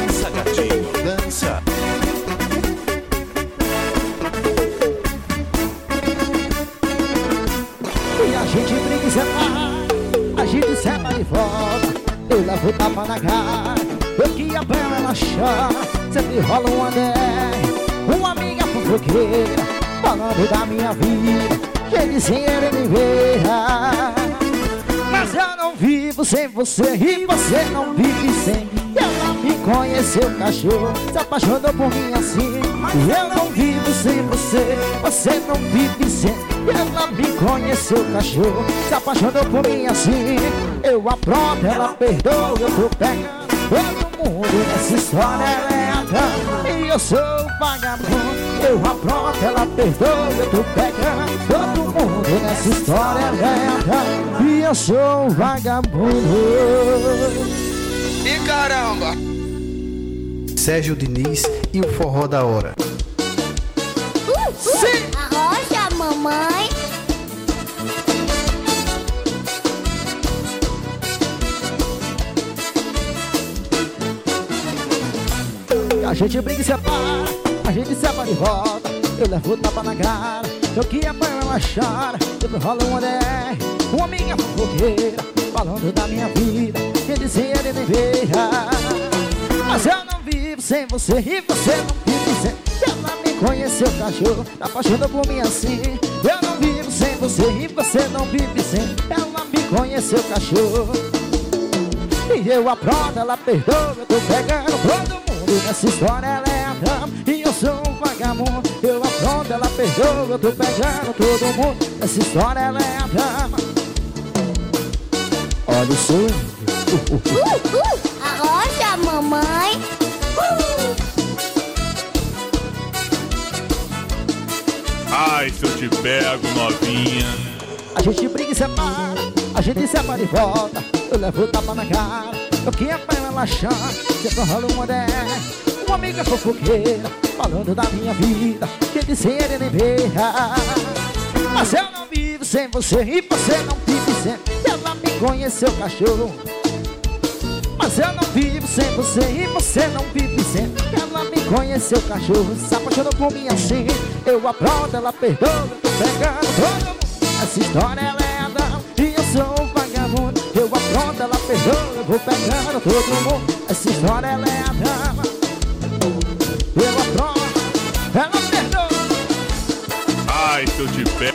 Dança, gatinho, dança. E a gente briga e separa, a gente separa e volta. Eu levo tapa na cara, eu que apanho ela chora. Sempre rola um andé, uma amiga fofoqueira, falando da minha vida, cheio de dinheiro me veia. Mas eu não vivo sem você e você não vive sem. Ela me conheceu, cachorro, se apaixonou por mim assim. Eu não vivo sem você, você não vive sem. Ela me conheceu, cachorro, se apaixonou por mim assim. Eu apronto, ela perdoa, eu tô pegando todo mundo nessa história, ela é a dama e eu sou o vagabundo. Eu apronto, ela perdoa, eu tô pegando todo mundo nessa história, ela é a dama e eu sou o vagabundo. E caramba! Sérgio Diniz e o forró da hora. Sim! Arrocha, mamãe. A gente briga e separa, a gente separa e volta. Eu levo tapa na cara, eu que apanho ela chora. Sempre rola um andé, uma amiga fofoqueira, falando da minha vida, quem dizia ele nem veja. Mas eu não vivo sem você e você não vive sem. Ela me conheceu, cachorro, tá apaixonada por mim assim. Eu não vivo sem você e você não vive sem. Ela me conheceu, cachorro, e eu apronto, ela perdoa, eu tô pegando todo mundo nessa história, ela é a dama e eu sou um vagabundo. Eu apronto, ela perdoa, eu tô pegando todo mundo nessa história, ela é a dama. Olha o som. Arrocha, mamãe. Ai, se eu te pego, novinha. A gente briga e separa, a gente separa e volta. Eu levo tapa na cara, eu que apanho ela chora. Sempre rola uma dela, uma amiga fofoqueira, falando da minha vida, que dizer ele nem veja. Mas eu não vivo sem você e você não vive sem. Ela me conheceu, cachorro, mas eu não vivo sem você e você não vive sem. Ela me conheceu, cachorro, se apaixonou por mim assim. Eu apronto, ela perdoa, eu tô pegando todo mundo. Essa história ela é a dama e eu sou um vagabundo. Eu apronto, ela perdoa, eu vou pegando todo mundo. Essa história ela é a dama. Eu apronto, ela perdoa. Ai, se eu te pego.